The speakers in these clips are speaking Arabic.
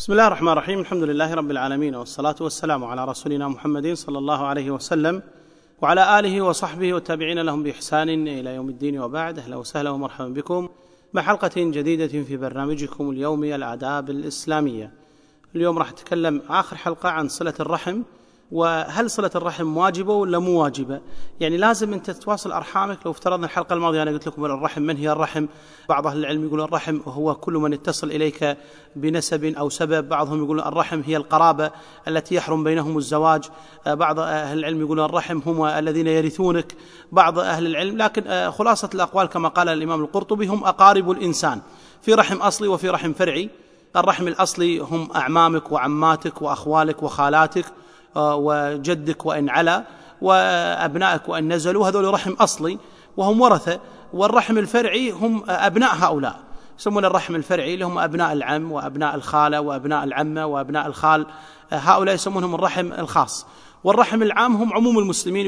بسم الله الرحمن الرحيم. الحمد لله رب العالمين، والصلاة والسلام على رسولنا محمد صلى الله عليه وسلم وعلى آله وصحبه والتابعين لهم بإحسان إلى يوم الدين، وبعد. أهلا وسهلا ومرحبا بكم مع حلقة جديدة في برنامجكم اليومي الآداب الإسلامية. اليوم راح أتكلم آخر حلقة عن صلة الرحم، وهل صلة الرحم واجبة ولا مو واجبة؟ يعني لازم أنت تتواصل أرحامك. لو افترضنا الحلقة الماضية أنا قلت لكم الرحم، من هي الرحم؟ بعض أهل العلم يقول الرحم هو كل من يتصل إليك بنسب أو سبب، بعضهم يقول الرحم هي القرابة التي يحرم بينهم الزواج، بعض أهل العلم يقول الرحم هم الذين يرثونك، بعض أهل العلم. لكن خلاصة الأقوال كما قال الإمام القرطبي هم أقارب الإنسان، في رحم أصلي وفي رحم فرعي. الرحم الأصلي هم أعمامك وعماتك وأخوالك وخالاتك وجدك وإن علا، وأبنائك وإن نزلوا، هذول رحم أصلي وهم ورثة. والرحم الفرعي هم أبناء هؤلاء، يسمون الرحم الفرعي اللي هم أبناء العم وأبناء الخالة وأبناء العمة وأبناء الخال، هؤلاء يسمونهم الرحم الخاص. والرحم العام هم عموم المسلمين،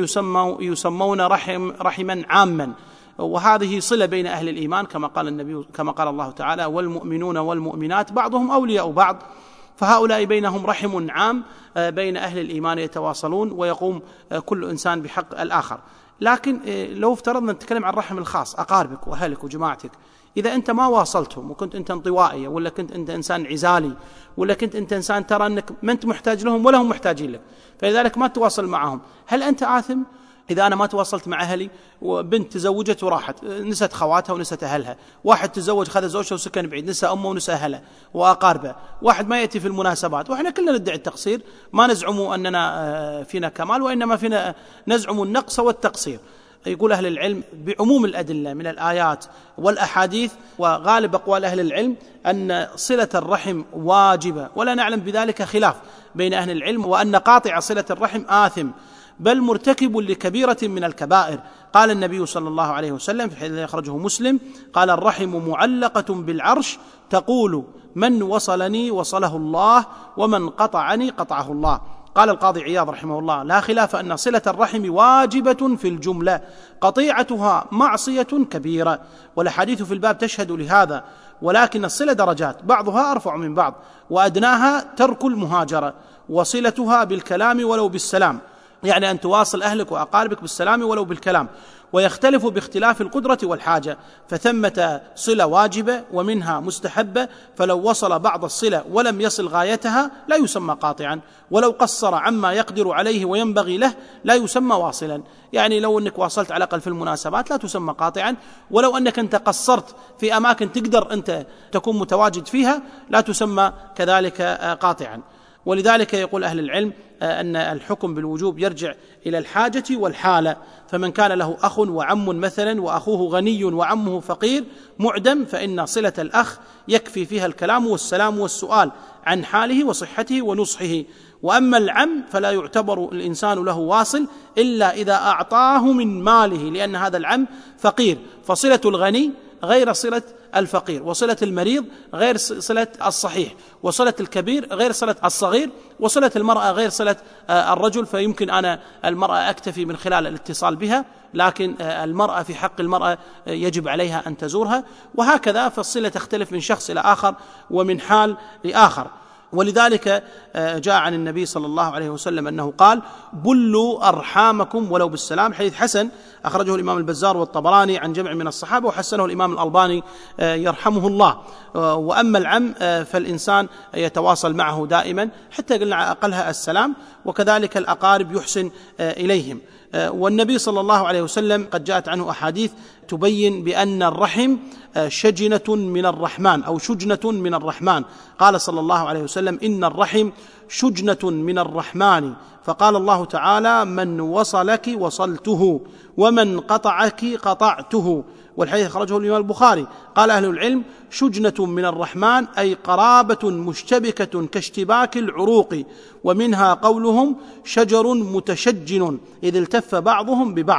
يسمون رحما عاما، وهذه صلة بين أهل الإيمان كما قال النبي، كما قال الله تعالى: والمؤمنون والمؤمنات بعضهم أولياء بعض. فهؤلاء بينهم رحم عام بين أهل الإيمان، يتواصلون ويقوم كل إنسان بحق الآخر. لكن لو افترضنا نتكلم عن الرحم الخاص، أقاربك وأهلك وجماعتك، إذا أنت ما واصلتهم وكنت أنت انطوائي، ولا كنت أنت إنسان عزالي، ولا كنت أنت إنسان ترى أنك ما أنت محتاج لهم ولا هم محتاجين لك، فلذلك ما تواصل معهم، هل أنت آثم؟ إذا أنا ما تواصلت مع أهلي، وبنت تزوجت وراحت نست خواتها ونست أهلها، واحد تزوج خذ زوجته وسكن بعيد، نسى أمه ونسى أهله وأقاربه، واحد ما يأتي في المناسبات، وإحنا كلنا ندعي التقصير، ما نزعم أننا فينا كمال، وإنما فينا نزعم النقص والتقصير. يقول أهل العلم بعموم الأدلة من الآيات والأحاديث، وغالب أقوال أهل العلم أن صلة الرحم واجبة، ولا نعلم بذلك خلاف بين أهل العلم، وأن قاطع صلة الرحم آثم، بل مرتكب لكبيرة من الكبائر. قال النبي صلى الله عليه وسلم في حديث يخرجه مسلم: قال الرحم معلقة بالعرش تقول من وصلني وصله الله، ومن قطعني قطعه الله. قال القاضي عياض رحمه الله: لا خلاف أن صلة الرحم واجبة في الجملة، قطيعتها معصية كبيرة، والأحاديث في الباب تشهد لهذا، ولكن الصلة درجات، بعضها أرفع من بعض، وأدناها ترك المهاجرة وصلتها بالكلام ولو بالسلام، يعني أن تواصل أهلك وأقاربك بالسلام ولو بالكلام، ويختلف باختلاف القدرة والحاجة، فثمة صلة واجبة ومنها مستحبة، فلو وصل بعض الصلة ولم يصل غايتها لا يسمى قاطعا، ولو قصر عما يقدر عليه وينبغي له لا يسمى واصلا. يعني لو أنك واصلت على الأقل في المناسبات لا تسمى قاطعا، ولو أنك أنت قصرت في أماكن تقدر أنت تكون متواجد فيها لا تسمى كذلك قاطعا. ولذلك يقول أهل العلم أن الحكم بالوجوب يرجع إلى الحاجة والحالة، فمن كان له أخ وعم مثلا، وأخوه غني وعمه فقير معدم، فإن صلة الأخ يكفي فيها الكلام والسلام والسؤال عن حاله وصحته ونصحه. وأما العم فلا يعتبر الإنسان له واصل إلا إذا أعطاه من ماله، لأن هذا العم فقير، فصلة الغني غير صلة الفقير، وصلة المريض غير صلة الصحيح، وصلة الكبير غير صلة الصغير، وصلة المرأة غير صلة الرجل. فيمكن أنا المرأة أكتفي من خلال الاتصال بها، لكن المرأة في حق المرأة يجب عليها أن تزورها، وهكذا. فالصلة تختلف من شخص إلى آخر ومن حال لآخر. ولذلك جاء عن النبي صلى الله عليه وسلم أنه قال: بلوا أرحامكم ولو بالسلام، حديث حسن أخرجه الإمام البزار والطبراني عن جمع من الصحابة، وحسنه الإمام الألباني يرحمه الله. وأما العم فالإنسان يتواصل معه دائما، حتى قلنا أقلها السلام، وكذلك الأقارب يحسن إليهم. والنبي صلى الله عليه وسلم قد جاءت عنه أحاديث تبين بأن الرحم شجنة من الرحمن أو شجنة من الرحمن. قال صلى الله عليه وسلم: إن الرحم شجنة من الرحمن، فقال الله تعالى: من وصلك وصلته، ومن قطعك قطعته. والحديث خرجه الإمام البخاري. قال أهل العلم: شجنة من الرحمن أي قرابة مشتبكة كاشتباك العروق، ومنها قولهم: شجر متشجن إذ التف بعضهم ببعض.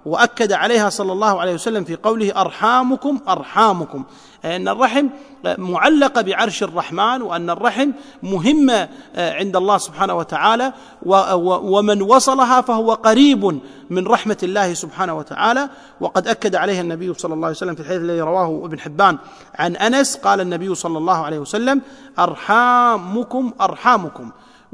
وأكد عليها صلى الله عليه وسلم في قوله أرحامكم أرحامكم، أن الرحم معلقة بعرش الرحمن، وأن الرحم مهمة عند الله سبحانه وتعالى، ومن وصلها فهو قريب من رحمة الله سبحانه وتعالى. وقد أكد عليها النبي صلى الله عليه وسلم في الحديث الذي رواه ابن حبان عن أنس، قال النبي صلى الله عليه وسلم أرحامكم أرحامكم.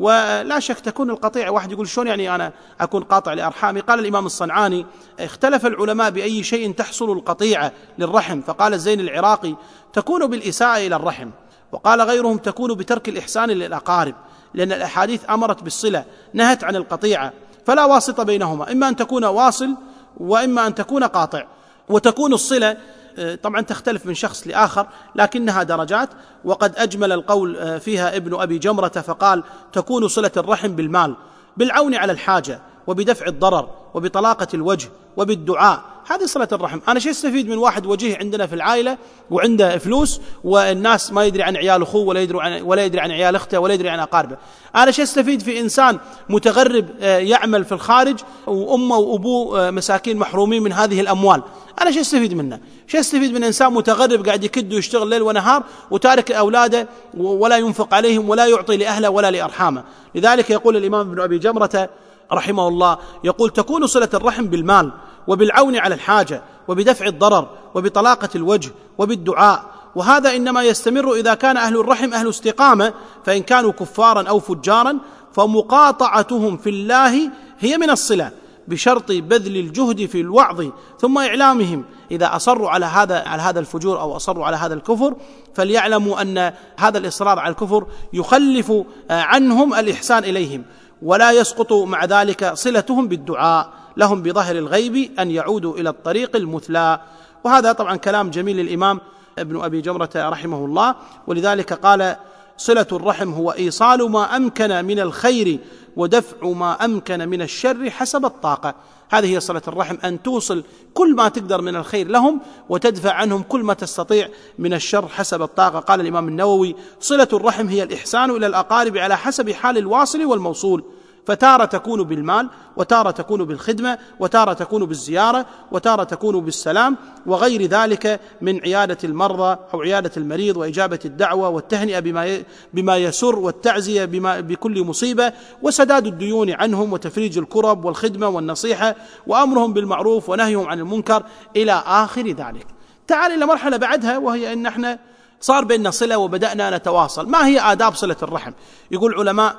ولا شك تكون القطيعة، واحد يقول شلون يعني أنا أكون قاطع لأرحامي؟ قال الإمام الصنعاني اختلف العلماء بأي شيء تحصل القطيعة للرحم، فقال الزين العراقي تكون بالإساءة إلى الرحم، وقال غيرهم تكون بترك الإحسان للأقارب، لأن الأحاديث أمرت بالصلة نهت عن القطيعة، فلا واسطة بينهما، إما أن تكون واصل وإما أن تكون قاطع. وتكون الصلة طبعا تختلف من شخص لآخر لكنها درجات، وقد أجمل القول فيها ابن أبي جمرة فقال تكون صلة الرحم بالمال، بالعون على الحاجة، وبدفع الضرر، وبطلاقة الوجه، وبالدعاء. هذه صلة الرحم. أنا شو استفيد من واحد وجيه عندنا في العائلة وعنده فلوس والناس ما يدري عن عيال أخوه ولا يدري عن عيال أخته ولا يدري عن أقاربه؟ أنا شو استفيد في إنسان متغرب يعمل في الخارج وأمه وأبوه مساكين محرومين من هذه الأموال؟ أنا شو استفيد منه؟ شو استفيد من إنسان متغرب قاعد يكد ويشتغل ليل ونهار وتارك أولاده ولا ينفق عليهم ولا يعطي لأهله ولا لأرحامه؟ لذلك يقول الإمام ابن أبي جمرة رحمه الله يقول تكون صلة الرحم بالمال، وبالعون على الحاجة، وبدفع الضرر، وبطلاقة الوجه، وبالدعاء. وهذا إنما يستمر إذا كان أهل الرحم أهل استقامة، فإن كانوا كفارا أو فجارا فمقاطعتهم في الله هي من الصلة، بشرط بذل الجهد في الوعظ ثم إعلامهم. إذا أصروا على هذا الفجور أو أصروا على هذا الكفر فليعلموا أن هذا الإصرار على الكفر يخلف عنهم الإحسان إليهم، ولا يسقط مع ذلك صلتهم بالدعاء لهم بظهر الغيب أن يعودوا إلى الطريق المثلى. وهذا طبعا كلام جميل للإمام ابن أبي جمرة رحمه الله. ولذلك قال صلة الرحم هو إيصال ما أمكن من الخير ودفع ما أمكن من الشر حسب الطاقة. هذه هي صلة الرحم، أن توصل كل ما تقدر من الخير لهم وتدفع عنهم كل ما تستطيع من الشر حسب الطاقة. قال الإمام النووي صلة الرحم هي الإحسان إلى الأقارب على حسب حال الواصل والموصول، فتارة تكون بالمال، وتارة تكون بالخدمة، وتارة تكون بالزيارة، وتارة تكون بالسلام، وغير ذلك من عيادة المرضى أو عيادة المريض، وإجابة الدعوة، والتهنئة بما يسر، والتعزية بكل مصيبة، وسداد الديون عنهم، وتفريج الكرب، والخدمة والنصيحة، وأمرهم بالمعروف ونهيهم عن المنكر إلى آخر ذلك. تعال إلى مرحلة بعدها، وهي أن احنا صار بيننا صلة وبدأنا نتواصل. ما هي آداب صلة الرحم؟ يقول علماء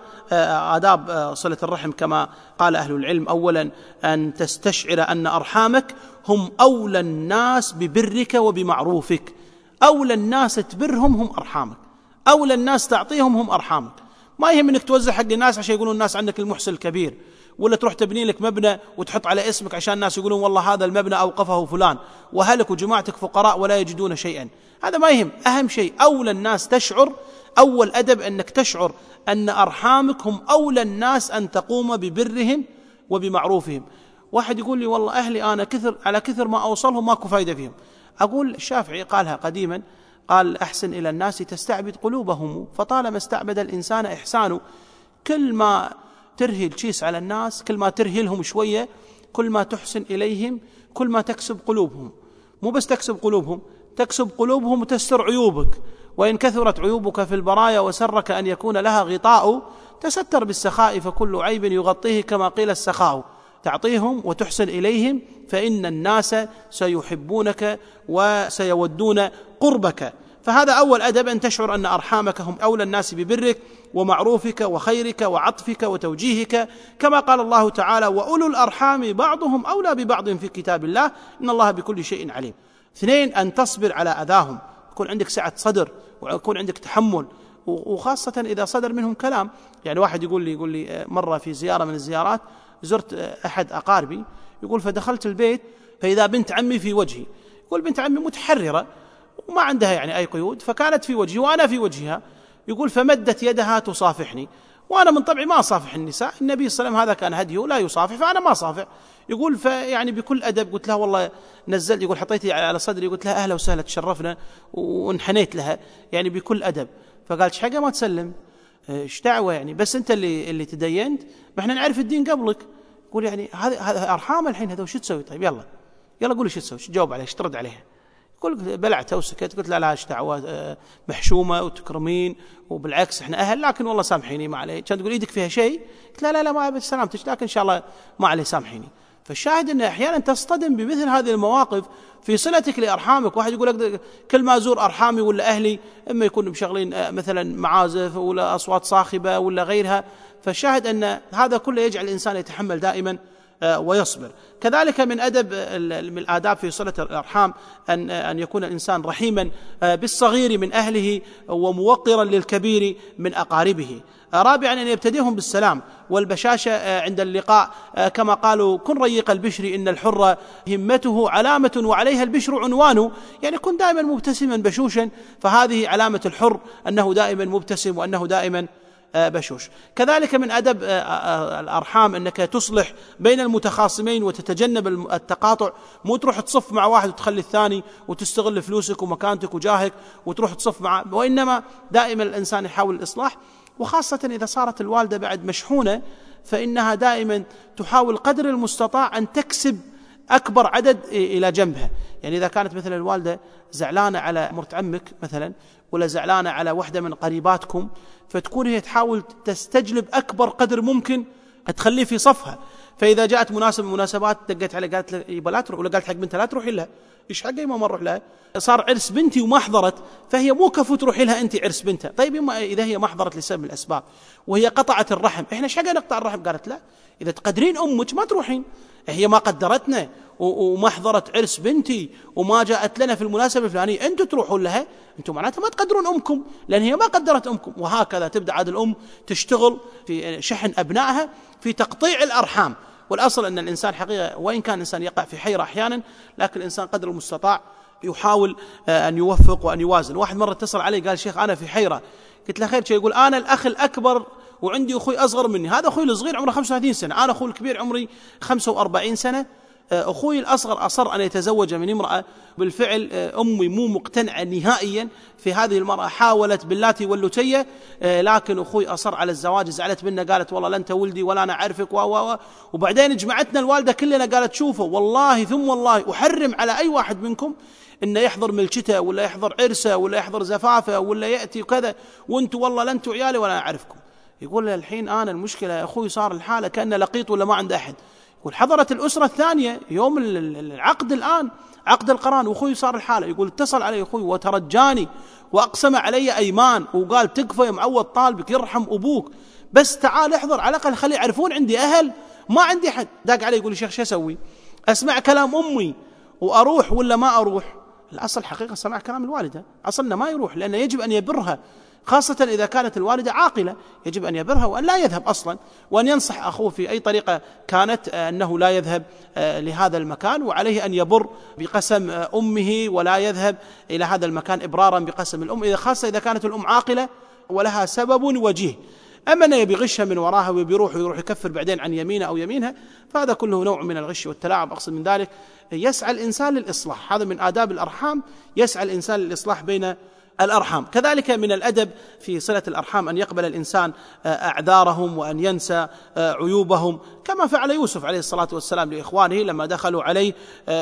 آداب صلة الرحم كما قال أهل العلم: أولا أن تستشعر أن أرحامك هم أولى الناس ببرك وبمعروفك. أولى الناس تبرهم هم أرحامك، أولى الناس تعطيهم هم أرحامك. ما يهم أنك توزع حق الناس عشان يقولون الناس عندك المحسن الكبير، ولا تروح تبني لك مبنى وتحط على اسمك عشان الناس يقولون والله هذا المبنى أوقفه فلان، وأهلك وجماعتك فقراء ولا يجدون شيئا. هذا ما يهم. أهم شيء أولى الناس تشعر، أول أدب أنك تشعر أن أرحامك هم أولى الناس أن تقوم ببرهم وبمعروفهم. واحد يقول لي والله أهلي أنا على كثر ما أوصلهم ماكو فايدة فيهم. أقول الشافعي قالها قديما، قال: أحسن إلى الناس تستعبد قلوبهم، فطالما استعبد الإنسان إحسانه. كل ما ترهي الشيس على الناس، كل ما ترهلهم شوية، كل ما تحسن إليهم، كل ما تكسب قلوبهم. مو بس تكسب قلوبهم، تكسب قلوبهم وتستر عيوبك. وإن كثرت عيوبك في البرايا وسرك أن يكون لها غطاء، تستر بالسخاء فكل عيب يغطيه كما قيل السخاء. تعطيهم وتحسن إليهم فإن الناس سيحبونك وسيودون قربك. فهذا أول أدب، أن تشعر أن أرحامك هم أولى الناس ببرك ومعروفك وخيرك وعطفك وتوجيهك، كما قال الله تعالى: وأولو الأرحام بعضهم أولى ببعض في كتاب الله إن الله بكل شيء عليم. اثنين، أن تصبر على أذاهم، يكون عندك سعة صدر ويكون عندك تحمل، وخاصة إذا صدر منهم كلام. يعني واحد يقول لي مرة في زيارة من الزيارات زرت أحد أقاربي، يقول فدخلت البيت فإذا بنت عمي في وجهي. يقول بنت عمي متحررة وما عندها يعني أي قيود، فكانت في وجهي وأنا في وجهها. يقول فمدت يدها تصافحني، وأنا من طبعي ما أصافح النساء، النبي صلى الله عليه وسلم هذا كان هديه لا يصافح، فأنا ما أصافح. يقول فيعني بكل أدب قلت لها والله نزلت، يقول حطيتي على صدري، قلت لها أهلا وسهلا تشرفنا، وانحنيت لها يعني بكل أدب. فقالت حاجة ما تسلم، ايش دعوة يعني، بس أنت اللي تدينت، ما احنا نعرف الدين قبلك. يقول يعني هذا أرحام الحين، هذا وش تسوي؟ طيب يلا قولي شو تسوي، شو تجاوب عليه، شو ترد عليها؟ يقول بلعتها وسكت، قلت لا ايش دعوه، محشومه وتكرمين وبالعكس احنا اهل، لكن والله سامحيني ما عليه. كانت تقول ايدك فيها شيء، قلت لا ما ابي سلامتك، لكن ان شاء الله ما عليه سامحيني. فالشاهد ان احيانا تصطدم بمثل هذه المواقف في صلتك لارحامك. واحد يقول لك كل ما ازور ارحامي ولا اهلي اما يكونوا مشغلين مثلا معازف ولا اصوات صاخبه ولا غيرها. فالشاهد ان هذا كله يجعل الانسان يتحمل دائما ويصبر. كذلك من الآداب في صلة الأرحام أن يكون الإنسان رحيما بالصغير من أهله وموقرا للكبير من أقاربه. رابعا أن يبتدئهم بالسلام والبشاشة عند اللقاء، كما قالوا كن ريق البشر إن الحر همته علامة وعليها البشر عنوان، يعني كن دائما مبتسما بشوشا، فهذه علامة الحر أنه دائما مبتسم وأنه دائما بشوش. كذلك من أدب الأرحام أنك تصلح بين المتخاصمين وتتجنب التقاطع، مو تروح تصف مع واحد وتخلي الثاني وتستغل فلوسك ومكانتك وجاهك وتروح تصف معه، وإنما دائما الإنسان يحاول الإصلاح. وخاصة إذا صارت الوالدة بعد مشحونة فإنها دائما تحاول قدر المستطاع أن تكسب أكبر عدد إلى جنبها. يعني إذا كانت مثلا الوالدة زعلانة على مرت عمك مثلا، ولا زعلانة على واحدة من قريباتكم، فتكون هي تحاول تستجلب أكبر قدر ممكن تخليه في صفها. فإذا جاءت مناسبة من المناسبات دقت عليه قالت له يبا لا تروح، ولا قالت حق بنتها لا تروحي لها، إيش حقي ما نروح لها، صار عرس بنتي وما حضرت، فهي مو كفو تروحي لها أنت عرس بنتها. طيب إذا هي ما حضرت لسبب من الأسباب وهي قطعت الرحم، إحنا إيش حقنا نقطع الرحم؟ قالت لا، إذا تقدرين أمك ما تروحين، هي ما قدرتنا وما حضرت عرس بنتي وما جاءت لنا في المناسبة الفلانية، أنتم تروحون لها، أنتم معناتها ما تقدرون أمكم لأن هي ما قدرت أمكم. وهكذا تبدأ عاد الأم تشتغل في شحن أبنائها في تقطيع الأرحام. والأصل أن الإنسان حقيقة وإن كان الإنسان يقع في حيرة أحيانا، لكن الإنسان قدر المستطاع يحاول أن يوفق وأن يوازن. واحد مرة اتصل علي قال شيخ أنا في حيرة، قلت له خير شيء؟ يقول أنا الأخ الأكبر وعندي أخوي أصغر مني، هذا أخوي الصغير عمره 35 سنة، أنا أخوي الكبير عمري 45 سنة، أخوي الأصغر أصر أن يتزوج من امرأة، بالفعل أمي مو مقتنعة نهائيا في هذه المرأة، حاولت باللاتي واللتية، لكن أخوي أصر على الزواج، زعلت منه قالت والله لا أنت ولدي ولا أنا أعرفك وبعدين جمعتنا الوالدة كلنا قالت شوفوا والله ثم والله أحرم على أي واحد منكم إنه يحضر ملكته ولا يحضر عرسه ولا يحضر زفافه ولا يأتي وكذا، وانتوا والله لا أنتوا عيالي ولا أعرفكم. يقول له الحين أنا المشكلة أخوي صار الحالة كأنه لقيط ولا ما عنده أحد. يقول حضرت الأسرة الثانية يوم العقد الآن عقد القران وأخوي صار الحالة، يقول اتصل علي أخوي وترجاني وأقسم علي أيمان وقال تكفى يا معوض طالبك يرحم أبوك، بس تعال احضر على الأقل خلي يعرفون عندي أهل، ما عندي حد. داق علي يقول يا شيخ شو أسوي؟ أسمع كلام أمي وأروح ولا ما أروح؟ الأصل حقيقة سماع كلام الوالدة، أصلنا ما يروح، لأنه يجب أن يبرها، خاصة إذا كانت الوالدة عاقلة يجب أن يبرها وأن لا يذهب أصلا، وأن ينصح أخوه في أي طريقة كانت أنه لا يذهب لهذا المكان، وعليه أن يبر بقسم أمه ولا يذهب إلى هذا المكان إبرارا بقسم الأم، خاصة إذا كانت الأم عاقلة ولها سبب وجيه. أما أنه يبي غشها من وراها ويروح يكفر بعدين عن يمينه أو يمينها، فهذا كله نوع من الغش والتلاعب. أقصد من ذلك يسعى الإنسان للإصلاح، هذا من آداب الأرحام، يسعى الإنسان للإصلاح بين الأرحام. كذلك من الأدب في صلة الأرحام أن يقبل الإنسان أعذارهم وأن ينسى عيوبهم، كما فعل يوسف عليه الصلاة والسلام لإخوانه لما دخلوا عليه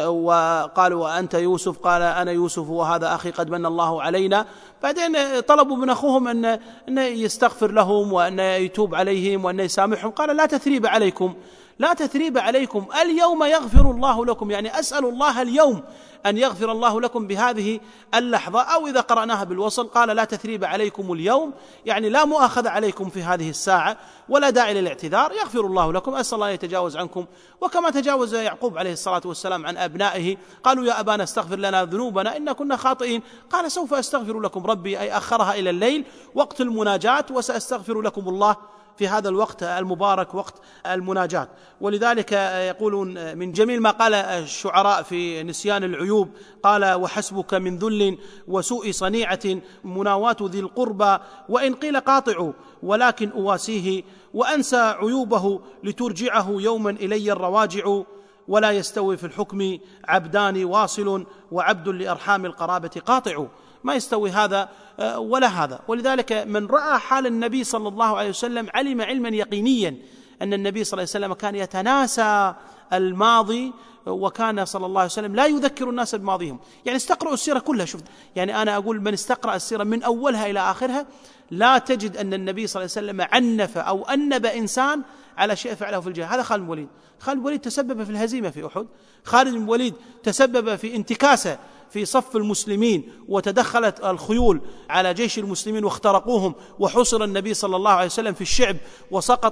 وقالوا وأنت يوسف؟ قال أنا يوسف وهذا أخي قد من الله علينا. بعدين طلبوا من أخوهم أن يستغفر لهم وأن يتوب عليهم وأن يسامحهم، قال لا تثريب عليكم، لا تثريب عليكم، اليوم يغفر الله لكم، يعني أسأل الله اليوم أن يغفر الله لكم بهذه اللحظة. أو إذا قرأناها بالوصل قال لا تثريب عليكم اليوم، يعني لا مؤاخذ عليكم في هذه الساعة ولا داعي للاعتذار، يغفر الله لكم، أسأل الله يتجاوز عنكم. وكما تجاوز يعقوب عليه الصلاة والسلام عن أبنائه، قالوا يا أبانا استغفر لنا ذنوبنا إنا كنا خاطئين، قال سوف أستغفر لكم ربي، أي أخرها إلى الليل وقت المناجاة، وسأستغفر لكم الله في هذا الوقت المبارك وقت المناجاة. ولذلك يقولون من جميل ما قال الشعراء في نسيان العيوب، قال وحسبك من ذل وسوء صنيعة مناواة ذي القربى، وإن قيل قاطع ولكن أواسيه، وأنسى عيوبه لترجعه يوما إلي الرواجع، ولا يستوي في الحكم عبدان واصل وعبد لأرحام القرابة قاطع، ما يستوي هذا ولا هذا. ولذلك من رأى حال النبي صلى الله عليه وسلم علم علما يقينيا أن النبي صلى الله عليه وسلم كان يتناسى الماضي، وكان صلى الله عليه وسلم لا يذكر الناس بماضيهم. يعني استقرأوا السيرة كلها. شوف، يعني أنا أقول من استقرأ السيرة من أولها إلى آخرها لا تجد أن النبي صلى الله عليه وسلم عنف أو أنب إنسان على شيء فعله في الجهاد. هذا خالد بن الوليد. خالد بن الوليد تسبب في الهزيمة في أحد. خالد بن الوليد تسبب في انتكاسة في صف المسلمين، وتدخلت الخيول على جيش المسلمين واخترقوهم، وحصر النبي صلى الله عليه وسلم في الشعب، وسقط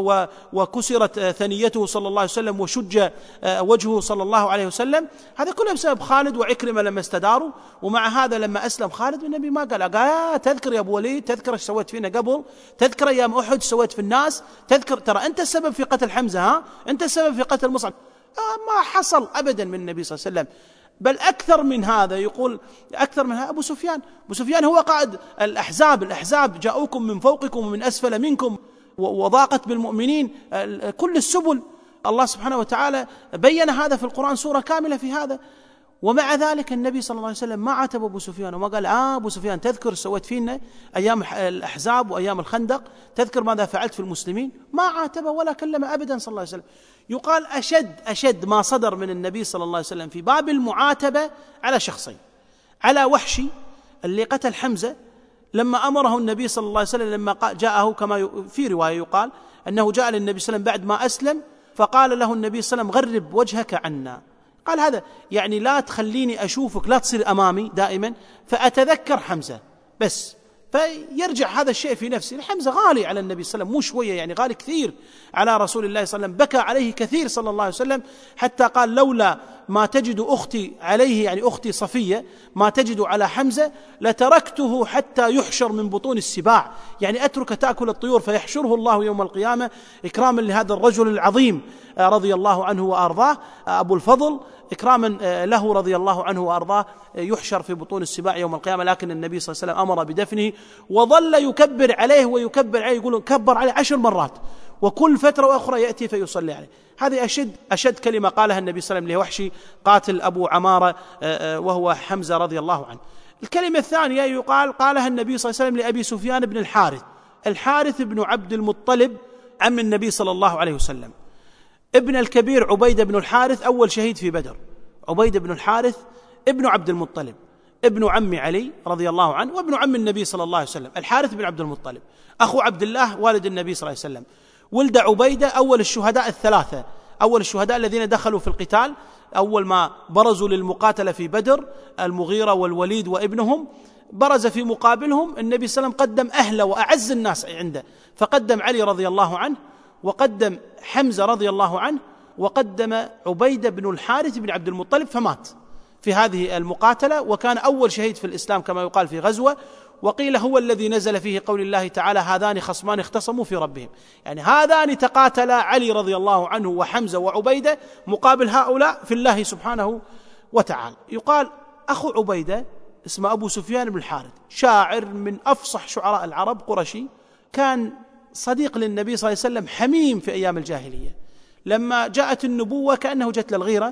وكسرت ثنيته صلى الله عليه وسلم، وشج وجهه صلى الله عليه وسلم. هذا كله بسبب خالد وعكرمة لما استداروا. ومع هذا لما أسلم خالد النبي ما قال تذكر يا أبو وليد، تذكر ايش سويت فينا قبل، تذكر أيام أحد سويت في الناس، تذكر ترى أنت السبب في قتل حمزة، أنت السبب في قتل مصعب. ما حصل أبدا من النبي صلى الله عليه وسلم. بل أكثر من هذا، يقول أكثر من هذا أبو سفيان هو قائد الأحزاب جاءوكم من فوقكم ومن أسفل منكم وضاقت بالمؤمنين كل السبل. الله سبحانه وتعالى بين هذا في القرآن سورة كاملة في هذا. ومع ذلك النبي صلى الله عليه وسلم ما عاتب أبو سفيان وما قال أبو سفيان تذكر سويت فينا أيام الأحزاب وأيام الخندق، تذكر ماذا فعلت في المسلمين. ما عاتبه ولا كلم أبدا صلى الله عليه وسلم. يقال أشد ما صدر من النبي صلى الله عليه وسلم في باب المعاتبة على شخصين: على وحشي اللي قتل حمزة، لما أمره النبي صلى الله عليه وسلم لما جاءه، كما في رواية يقال أنه جاء للنبي صلى الله عليه وسلم بعد ما أسلم، فقال له النبي صلى الله عليه وسلم غرب وجهك عنا. قال هذا يعني لا تخليني أشوفك، لا تصير أمامي دائما فأتذكر حمزة بس. فيرجع هذا الشيء في نفسي. حمزة غالي على النبي صلى الله عليه وسلم، مو شوية، يعني غالي كثير على رسول الله صلى الله عليه وسلم، بكى عليه كثير صلى الله عليه وسلم، حتى قال لولا ما تجد أختي عليه، يعني أختي صفية، ما تجد على حمزة لتركته حتى يحشر من بطون السباع، يعني أترك تأكل الطيور فيحشره الله يوم القيامة إكراما لهذا الرجل العظيم رضي الله عنه وأرضاه، أبو الفضل، إكراما له رضي الله عنه وأرضاه، يحشر في بطون السباع يوم القيامة. لكن النبي صلى الله عليه وسلم أمر بدفنه، وظل يكبر عليه ويكبر عليه، يقول كبر عليه 10 مرات، وكل فترة وأخرى يأتي فيصلي عليه. هذه أشد كلمة قالها النبي صلى الله عليه وسلم لوحشي قاتل أبو عمارة وهو حمزة رضي الله عنه. الكلمة الثانية يقال قالها النبي صلى الله عليه وسلم لأبي سفيان بن الحارث بن عبد المطلب عم النبي صلى الله عليه وسلم. ابن الكبير عبيدة بن الحارث أول شهيد في بدر. عبيدة بن الحارث ابن عبد المطلب، ابن عم علي رضي الله عنه، وابن عم النبي صلى الله عليه وسلم. الحارث بن عبد المطلب أخو عبد الله والد النبي صلى الله عليه وسلم. ولد عبيدة أول الشهداء الثلاثة، أول الشهداء الذين دخلوا في القتال، أول ما برزوا للمقاتلة في بدر، المغيرة والوليد وابنهم، برز في مقابلهم النبي صلى الله عليه وسلم، قدم أهله وأعز الناس عنده، فقدم علي رضي الله عنه، وقدم حمزة رضي الله عنه، وقدم عبيدة بن الحارث بن عبد المطلب، فمات في هذه المقاتلة، وكان أول شهيد في الإسلام كما يقال في غزوة. وقيل هو الذي نزل فيه قول الله تعالى هذان خصمان اختصموا في ربهم، يعني هذان تقاتلا علي رضي الله عنه وحمزة وعبيدة مقابل هؤلاء في الله سبحانه وتعالى. يقال أخو عبيدة اسمه أبو سفيان بن الحارث، شاعر من أفصح شعراء العرب، قرشي، كان صديق للنبي صلى الله عليه وسلم، حميم في أيام الجاهلية. لما جاءت النبوة كأنه جت للغيرة،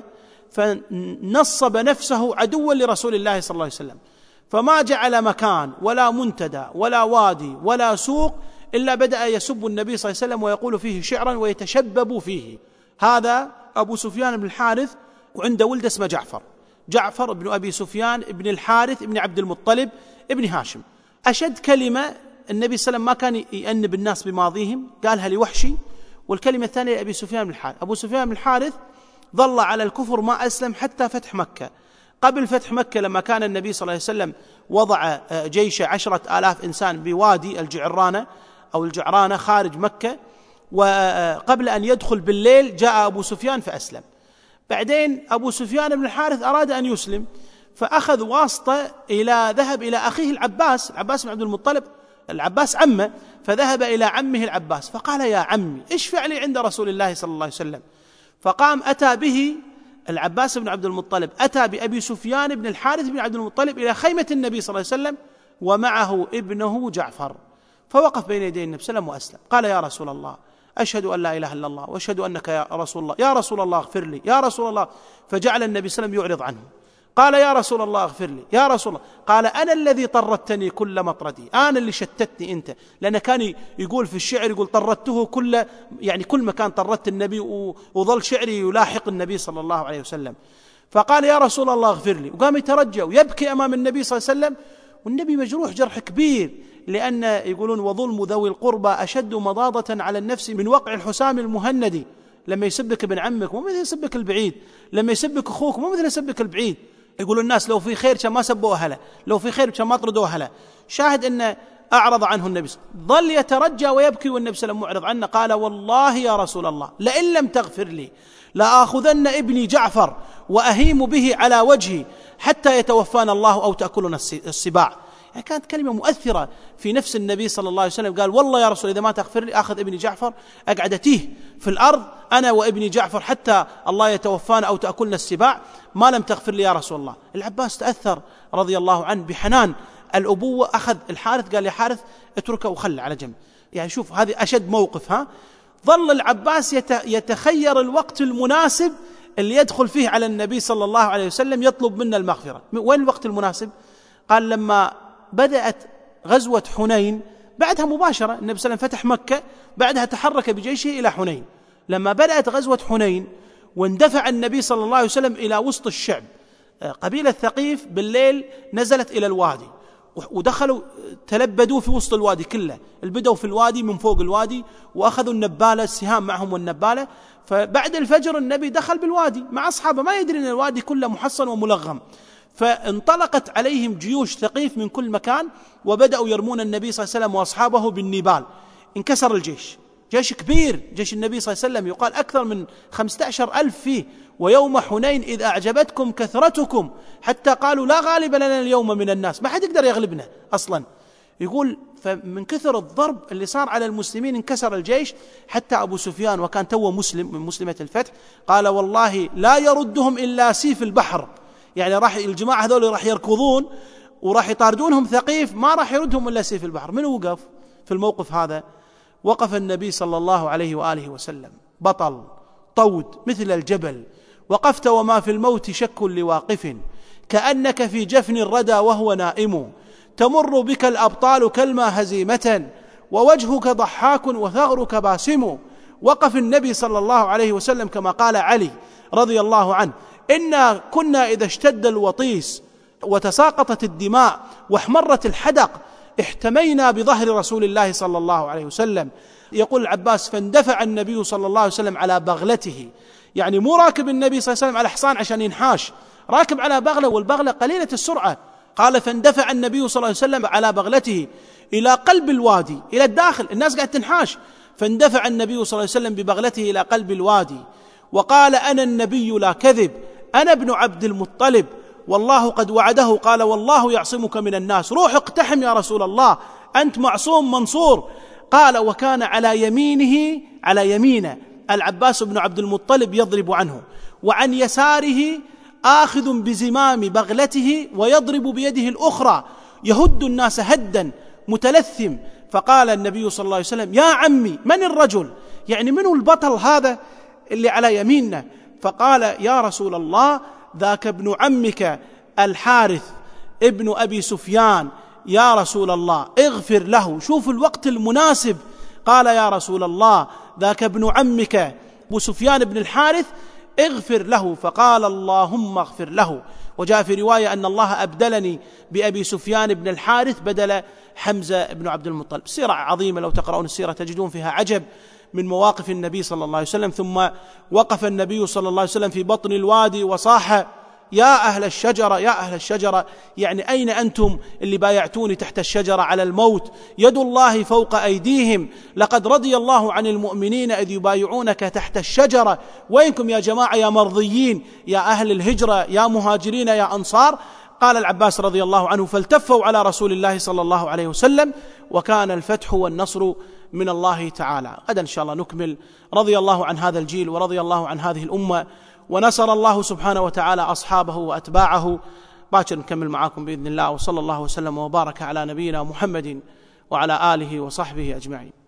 فنصب نفسه عدوا لرسول الله صلى الله عليه وسلم، فما جعل مكان ولا منتدى ولا وادي ولا سوق إلا بدأ يسب النبي صلى الله عليه وسلم ويقول فيه شعرا ويتشبب فيه. هذا أبو سفيان بن الحارث، وعنده ولد اسمه جعفر بن أبي سفيان بن الحارث بن عبد المطلب ابن هاشم. أشد كلمة النبي صلى الله عليه وسلم ما كان يأنب الناس بماضيهم، قالها لوحشي. والكلمة الثانية لأبي سفيان بن الحارث. أبو سفيان بن الحارث ظل على الكفر ما أسلم حتى فتح مكة. قبل فتح مكة لما كان النبي صلى الله عليه وسلم وضع جيش 10,000 إنسان بوادي الجعرانة خارج مكة، وقبل أن يدخل بالليل جاء أبو سفيان فأسلم. بعدين أبو سفيان بن الحارث أراد أن يسلم، فأخذ واسطة ذهب إلى أخيه العباس بن عبد المطلب، العباس عمه، فذهب إلى عمه العباس فقال يا عمي اشفع لي عند رسول الله صلى الله عليه وسلم. فقام أتى به العباس بن عبد المطلب، أتى بأبي سفيان بن الحارث بن عبد المطلب إلى خيمة النبي صلى الله عليه وسلم ومعه ابنه جعفر، فوقف بين يدي النبي صلى الله عليه وسلم وأسلم. قال يا رسول الله أشهد أن لا إله إلا الله وأشهد أنك يا رسول الله، يا رسول الله اغفر لي، يا رسول الله. فجعل النبي صلى الله عليه وسلم يعرض عنه، قال يا رسول الله اغفر لي، يا رسول الله. قال أنا الذي طردتني كل مطردي، أنا اللي شتتني أنت. لأنه كان يقول في الشعر، يقول طردته كل مكان طردت النبي، وظل شعري يلاحق النبي صلى الله عليه وسلم. فقال يا رسول الله اغفر لي، وقام يترجى ويبكي أمام النبي صلى الله عليه وسلم، والنبي مجروح جرح كبير، لأن يقولون وظلم ذوي القربى أشد مضاضة على النفس من وقع الحسام المهندي. لما يسبك ابن عمك مو مثل يسبك البعيد، لما يسبك أخوك مو مثل يسبك البعيد. يقول الناس لو في خير كان ما سبوا أهله، لو في خير كان ما طردوا أهله. شاهد أن أعرض عنه النبي، ظل يترجى ويبكي والنبي صلى الله عليه وسلم معرض عنه. قال والله يا رسول الله لئن لم تغفر لي لآخذن ابني جعفر وأهيم به على وجهي حتى يتوفانا الله أو تأكلنا السباع. يعني كانت كلمة مؤثرة في نفس النبي صلى الله عليه وسلم. قال والله يا رسول إذا ما تغفر لي أخذ ابني جعفر أقعد أتيه في الأرض أنا وابني جعفر حتى الله يتوفانا أو تأكلنا السباع ما لم تغفر لي يا رسول الله. العباس تأثر رضي الله عنه بحنان الأبوة، أخذ الحارث قال يا حارث اتركه وخله على جنب. يعني شوف هذه أشد موقف. ظل العباس يتخير الوقت المناسب اللي يدخل فيه على النبي صلى الله عليه وسلم يطلب منا المغفرة. وين الوقت المناسب؟ قال لما بدأت غزوة حنين، بعدها مباشرة النبي صلى الله عليه وسلم فتح مكة، بعدها تحرك بجيشه إلى حنين. لما بدأت غزوة حنين واندفع النبي صلى الله عليه وسلم إلى وسط الشعب، قبيلة ثقيف بالليل نزلت إلى الوادي ودخلوا تلبدوا في وسط الوادي كله، البدوا في الوادي من فوق الوادي وأخذوا النبالة، السهام معهم والنبالة. فبعد الفجر النبي دخل بالوادي مع أصحابه، ما يدري أن الوادي كله محصن وملغم. فانطلقت عليهم جيوش ثقيف من كل مكان، وبدأوا يرمون النبي صلى الله عليه وسلم وأصحابه بالنبال. انكسر الجيش، جيش كبير، جيش النبي صلى الله عليه وسلم يقال أكثر من 15,000 فيه. ويوم حنين إذ أعجبتكم كثرتكم حتى قالوا لا غالب لنا اليوم من الناس، ما حد يقدر يغلبنا أصلا. يقول فمن كثر الضرب اللي صار على المسلمين انكسر الجيش، حتى أبو سفيان وكان توه مسلم من مسلمة الفتح قال والله لا يردهم إلا سيف البحر. يعني راح الجماعة هذول راح يركضون وراح يطاردونهم ثقيف، ما راح يردهم إلا سيف البحر. من وقف في الموقف هذا؟ وقف النبي صلى الله عليه وآله وسلم بطل طود مثل الجبل. وقفت وما في الموت شك لواقف، كأنك في جفن الردى وهو نائم، تمر بك الأبطال كالما هزيمة، ووجهك ضحاك وثغرك باسم. وقف النبي صلى الله عليه وسلم كما قال علي رضي الله عنه إنا كنا إذا اشتد الوطيس وتساقطت الدماء واحمرت الحدق احتمينا بظهر رسول الله صلى الله عليه وسلم. يقول العباس فاندفع النبي صلى الله عليه وسلم على بغلته، يعني مو راكب النبي صلى الله عليه وسلم على حصان عشان ينحاش، راكب على بغلة والبغلة قليلة السرعة. قال فاندفع النبي صلى الله عليه وسلم على بغلته إلى قلب الوادي، إلى الداخل، الناس قاعد تنحاش. فاندفع النبي صلى الله عليه وسلم ببغلته إلى قلب الوادي وقال أنا النبي لا كذب، أنا ابن عبد المطلب، والله قد وعده. قال والله يعصمك من الناس، روح اقتحم يا رسول الله، أنت معصوم منصور. قال وكان على يمينه، على يمينه العباس بن عبد المطلب يضرب عنه، وعن يساره آخذ بزمام بغلته ويضرب بيده الأخرى، يهد الناس هدا متلثم. فقال النبي صلى الله عليه وسلم يا عمي من الرجل؟ يعني منه البطل هذا اللي على يميننا؟ فقال يا رسول الله ذاك ابن عمك الحارث ابن أبي سفيان، يا رسول الله اغفر له. شوف الوقت المناسب. قال يا رسول الله ذاك ابن عمك أبو سفيان بن الحارث اغفر له. فقال اللهم اغفر له. وجاء في رواية أن الله أبدلني بأبي سفيان بن الحارث بدل حمزة بن عبد المطلب. سيرة عظيمة، لو تقرؤون السيرة تجدون فيها عجب من مواقف النبي صلى الله عليه وسلم. ثم وقف النبي صلى الله عليه وسلم في بطن الوادي وصاح يا أهل الشجرة، يا أهل الشجرة، يعني أين أنتم اللي بايعتوني تحت الشجرة على الموت؟ يد الله فوق أيديهم، لقد رضي الله عن المؤمنين إذ يبايعونك تحت الشجرة. وينكم يا جماعة يا مرضيين، يا أهل الهجرة، يا مهاجرين، يا أنصار؟ قال العباس رضي الله عنه فالتفوا على رسول الله صلى الله عليه وسلم، وكان الفتح والنصر من الله تعالى. غدا إن شاء الله نكمل. رضي الله عن هذا الجيل ورضي الله عن هذه الأمة، ونصر الله سبحانه وتعالى أصحابه وأتباعه. باكر نكمل معاكم بإذن الله، وصلى الله وسلم وبارك على نبينا محمد وعلى آله وصحبه أجمعين.